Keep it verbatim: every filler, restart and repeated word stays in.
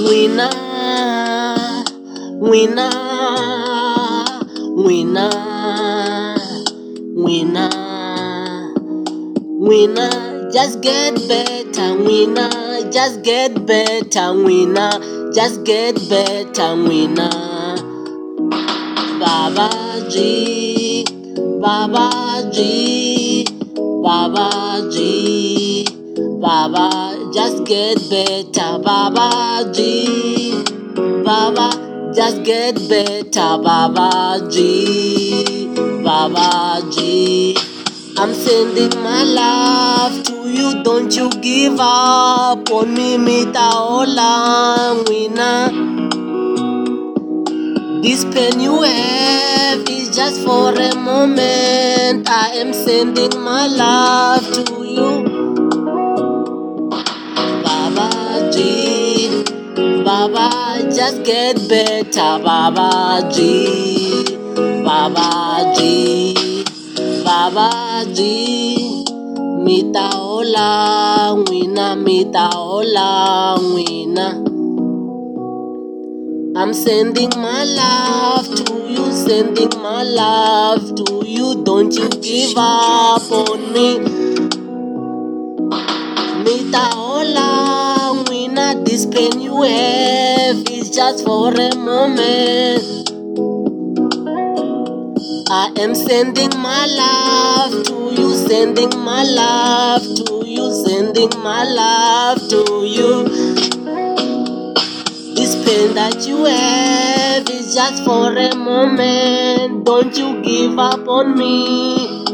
Winner, winner, winner, winner, winner, just get better, winner, just get better, winner, just get better, winner. Baba G, Baba G, Baba G, Baba, just get better, Baba G, Baba, just get better, Baba G, Baba G. I'm sending my love to you, don't you give up on me, Mitaola, winner. This pain you have is just for a moment. I am sending my love to you, Baba G, Baba, just get better, Baba G, Baba G, Baba G. Mitaola, winner, Mitaola, winner. I'm sending my love to you, sending my love to you. Don't you give up on me. Mitaola, winner, this pain you have is just for a moment. I am sending my love to you, sending my love to you, sending my love to you. This pain that you have is just for a moment. Don't you give up on me.